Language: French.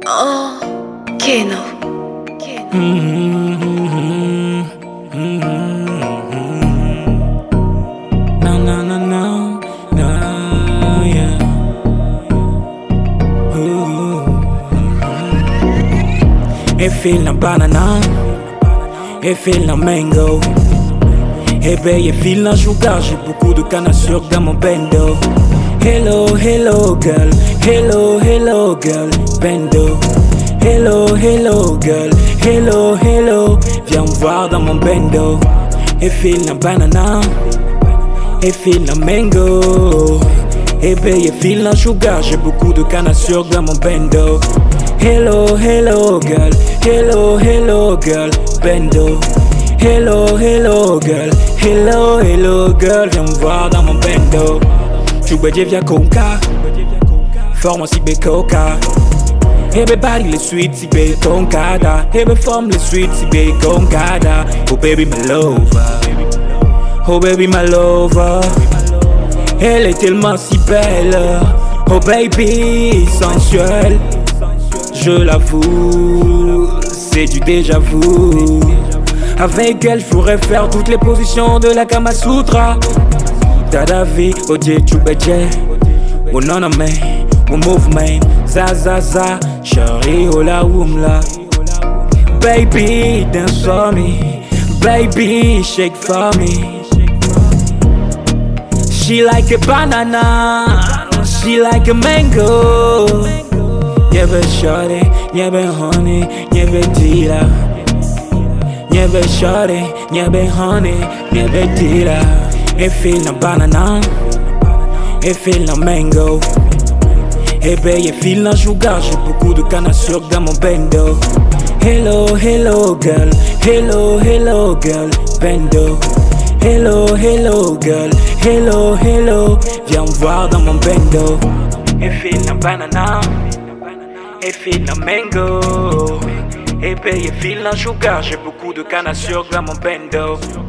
Oh, Keno. No, no, no, no, no, yeah. It feel na banana, it feel na mango. Eh ben, il feel na sugar, j'ai beaucoup de canne à sucre dans mon bendo. Hello, hello girl, hello, hello girl, bendo. Hello, hello girl, hello, hello, viens me voir dans mon bendo. Et feel na banana, et feel na mango. Eh ben, il feel na sugar, j'ai beaucoup de canne à sucre dans mon bendo. Hello, hello girl, hello, hello girl, bendo. Hello, hello girl, hello, hello girl, viens me voir dans mon bendo. Chubedje via conca, forme si be coca. Everybody les sweet si be concada. Every forme les sweet si be concada. Oh baby my lover, oh baby my lover. Elle est tellement si belle, oh baby sensuelle. Je l'avoue, c'est du déjà vu. Avec elle, je pourrais faire toutes les positions de la Kama Sutra. Dadavi, Oje Chubedje, mon noname, mon movement, za, chérie, hola woumla. Baby, dance for me, baby, shake for me. She like a banana, she like a mango. Niebe shorty, niebe honey, niebe dealer. Niebe shorty, niebe honey, niebe dealer. It feel na banana, it feel na mango. Eh ben, il feel na sugar, j'ai beaucoup de canne à sucre dans mon bendo. Hello, hello girl, hello, hello girl, bendo. Hello, hello girl, hello, hello, viens me voir dans mon bendo. It feel na banana, it feel na mango. Eh ben, il feel na sugar, j'ai beaucoup de canne à sucre dans mon bendo.